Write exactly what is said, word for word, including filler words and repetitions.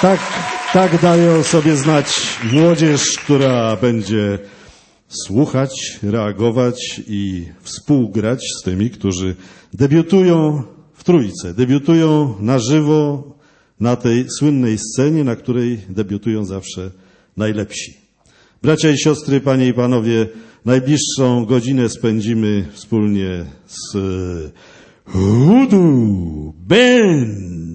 Tak, tak dają sobie znać młodzież, która będzie słuchać, reagować i współgrać z tymi, którzy debiutują w Trójce, debiutują na żywo na tej słynnej scenie, na której debiutują zawsze najlepsi. Bracia i siostry, panie i panowie, najbliższą godzinę spędzimy wspólnie z Voodoo Band.